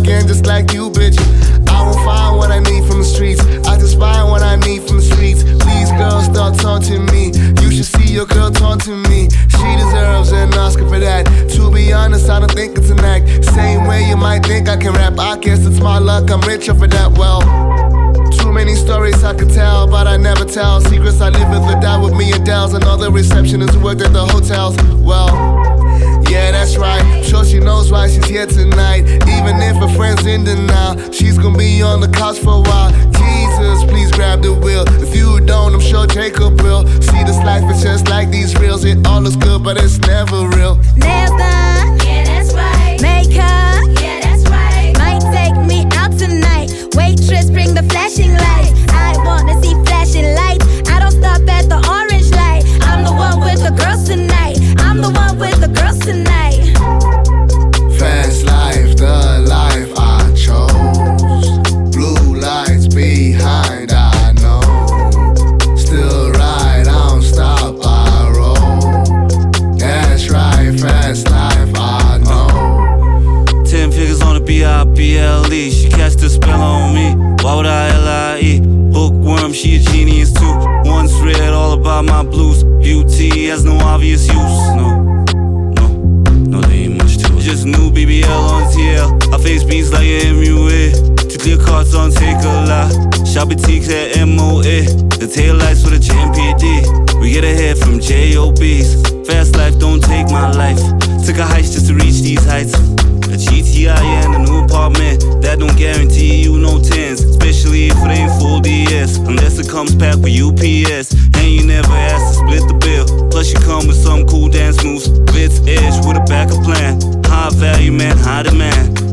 again just like you, bitch. I won't find what I need from the streets. I just find what I need from the streets. Please, girl, start taunting me. You should see your girl taunting me. She deserves an Oscar for that. To be honest, I don't think it's an act. Same way you might think I can rap. I guess it's my luck, I'm richer for that. Well, too many stories I could tell, but I never tell secrets I live with or die with me and Dells and other receptionists who worked at the hotels. Well, yeah, that's right. Sure she knows why she's here tonight. Even if her friend's in denial, she's gonna be on the couch for a while. Jesus, please grab the wheel. If you don't, I'm sure Jacob will. See, this life is just like these reels. It all looks good, but it's never real. Nails done, yeah, that's right. Makeup, yeah, that's right. Might take me out tonight. Waitress, bring the flashing lights. I wanna see flashing lights. I don't stop at the orange light. I'm the one with the girls tonight. I'm the one with the girls tonight. Fast life, the life I chose. Blue lights behind, I know. Still right, I don't stop, I roll. That's right, fast life, I know. 10 figures on the B-I-B-L-E. She cast a spell on me. Why would I L-I-E? Bookworm, she a genius too. Once read all about my blues. Beauty has no obvious use. No, there ain't much to it. Just new BBL on TL. I face beats like an MUA. To clear cards on take a lot. Shop boutiques at MOA. The taillights for the JMPD. We get ahead from JOBs. Fast life, don't take my life. Took a heist just to reach these heights. A GTI and a new apartment, that don't guarantee you no tens. Especially if it ain't full DS, unless it comes packed with UPS. And you never asked to split the bill. Plus you come with some cool dance moves. Fits edge with a backup plan. High value man, high demand.